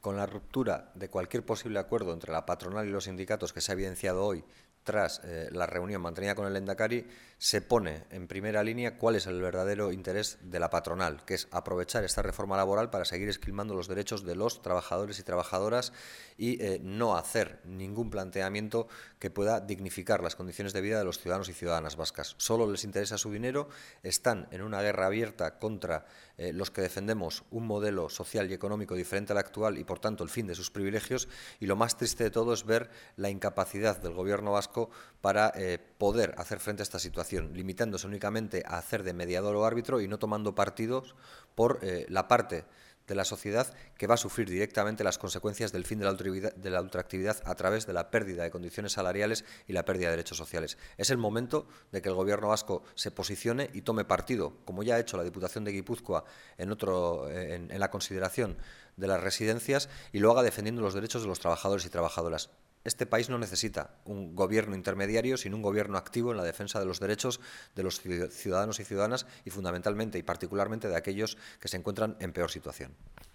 con la ruptura de cualquier posible acuerdo entre la patronal y los sindicatos que se ha evidenciado hoy tras la reunión mantenida con el Lehendakari, se pone en primera línea cuál es el verdadero interés de la patronal, que es aprovechar esta reforma laboral para seguir esquilmando los derechos de los trabajadores y trabajadoras y no hacer ningún planteamiento que pueda dignificar las condiciones de vida de los ciudadanos y ciudadanas vascas. Solo les interesa su dinero, están en una guerra abierta contra los que defendemos un modelo social y económico diferente al actual y, por tanto, el fin de sus privilegios, y lo más triste de todo es ver la incapacidad del Gobierno vasco para poder hacer frente a esta situación, limitándose únicamente a hacer de mediador o árbitro y no tomando partidos por la parte de la sociedad que va a sufrir directamente las consecuencias del fin de la ultraactividad a través de la pérdida de condiciones salariales y la pérdida de derechos sociales. Es el momento de que el Gobierno vasco se posicione y tome partido, como ya ha hecho la Diputación de Guipúzcoa en la consideración de las residencias, y lo haga defendiendo los derechos de los trabajadores y trabajadoras. Este país no necesita un gobierno intermediario, sino un gobierno activo en la defensa de los derechos de los ciudadanos y ciudadanas y fundamentalmente y particularmente de aquellos que se encuentran en peor situación.